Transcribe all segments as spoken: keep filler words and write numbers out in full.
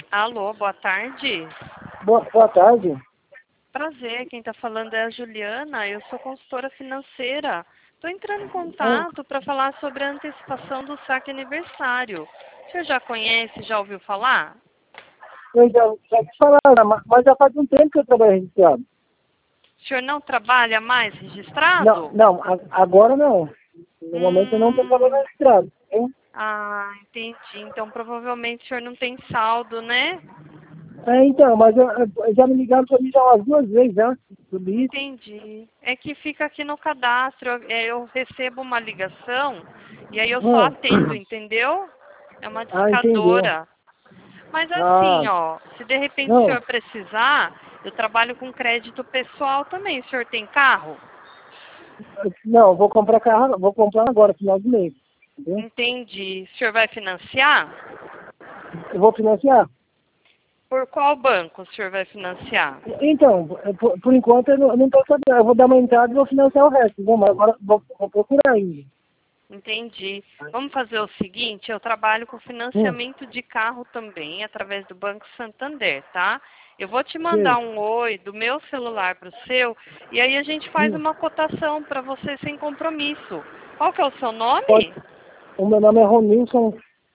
Alô, boa tarde. Boa, boa tarde. Prazer, quem está falando é a Juliana, eu sou consultora financeira. Estou entrando em Hum, contato para falar sobre a antecipação do saque aniversário. O senhor já conhece, já ouviu falar? eu já, já te falaram, ma- mas já faz um tempo que eu trabalho registrado. O senhor não trabalha mais Não, registrado? não, a- agora não. No momento eu não estou trabalhando Hum, registrado. Hein? ah, entendi. Então provavelmente o senhor não tem saldo, né? É, então, mas eu, eu- já me ligaram para mim já umas duas vezes já sobre isso. Entendi. É que fica aqui no cadastro, eu, é, eu recebo uma ligação e aí eu só Hum. atendo, entendeu? É uma Ah, entendeu. discadora. Mas Ah, assim, ó, se de repente o não, senhor precisar, eu trabalho com crédito pessoal também. O senhor tem carro? eu- não, eu vou comprar carro, vou comprar agora, final de mês. Entendeu? Entendi. O senhor vai financiar? Eu vou financiar. Por qual banco o senhor vai financiar? Então, por, por enquanto eu não estou sabendo. Eu vou dar uma entrada e vou financiar o resto. Entendeu? Mas agora vou, vou procurar ainda. Entendi. Vamos fazer o seguinte, eu trabalho com Hum, financiamento de carro também, através do Banco Santander, tá? Eu vou te mandar sei. um oi do meu celular para o seu, e aí a gente faz Hum, uma cotação para você sem compromisso. Qual que é o seu pode. nome? O meu nome é Ronilson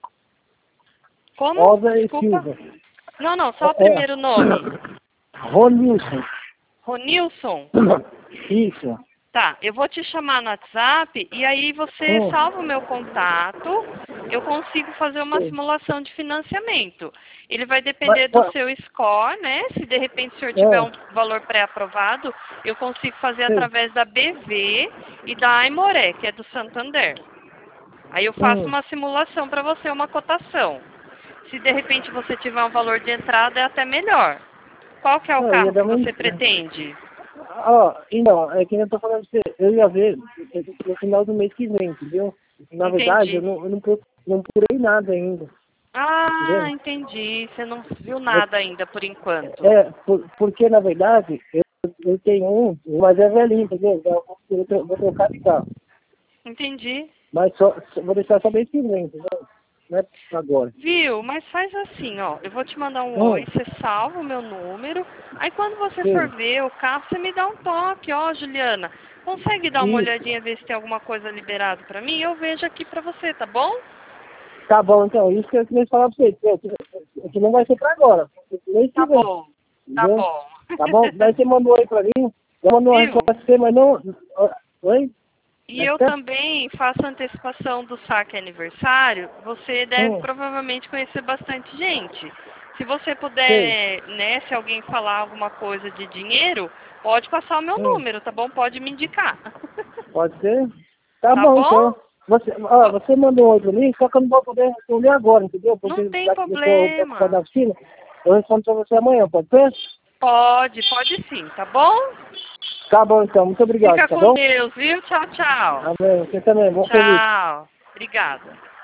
Como? Rosa e Desculpa. Silva. Não, não, só o É, é. primeiro nome. Ronilson. Ronilson? Isso. Tá, eu vou te chamar no WhatsApp e aí você Hum, salva o meu contato, eu consigo fazer uma sei. simulação de financiamento. Ele vai Mas, depender do pô, seu score, né? Se de repente o senhor tiver um é, valor pré-aprovado, eu consigo fazer sei. através da B V e da Aimoré, que é do Santander. Aí eu faço Hum, uma simulação para você, uma cotação. Se de repente você tiver um valor de entrada, é até melhor. Qual que é o não, eu ia carro dar que uma. você pretende? Ó, então, é que eu tô falando pra você, eu ia ver no final do mês que vem, entendeu? Na verdade, eu Entendi. não, eu não, pro- não purei nada ainda, Ah, entendeu? entendi. Você não viu Eu- nada ainda por enquanto. é, por- porque na verdade, eu, eu tenho um, mas é velhinho, entendeu? Eu vou, tro- vou trocar de carro. Entendi. Mas só, só- vou deixar só mês que vem, entendeu? Não é agora. Viu? Mas faz assim, ó. Eu vou te mandar um oi, Hum, você salva o meu número. Aí quando você for sei. ver o carro, você me dá um toque, ó, Juliana. Consegue dar uma Isso. olhadinha, ver se tem alguma coisa liberada pra mim? Eu vejo aqui pra você, tá bom? Tá bom, então, isso que eu queria falar pra você. Que, que, que não vai ser pra agora. Mês que Tá vem, bom. Tá entendeu? bom. Tá bom? Daí você mandou aí pra mim. Eu mandou uma Viu? resposta pra você, mas não. Oi? E É eu certo? também faço antecipação do saque aniversário. Você deve Hum, provavelmente conhecer bastante gente. Se você sei. puder, né, se alguém falar alguma coisa de dinheiro, pode passar o meu Hum, número, tá bom? Pode me indicar. pode ser? Tá Tá bom, bom? então. Você, ó, Va- você mandou outro link, só que eu não vou poder responder agora, entendeu? Não Porque tem já que eu tô ocupado na problema. oficina, eu respondo pra você amanhã, pode ser? Pode, pode sim, tá bom? Tá bom, então. Muito obrigado, Fica tá com bom? Deus, viu? Tchau, tchau. Amém. Você também. Bom feliz. Tchau. Obrigada.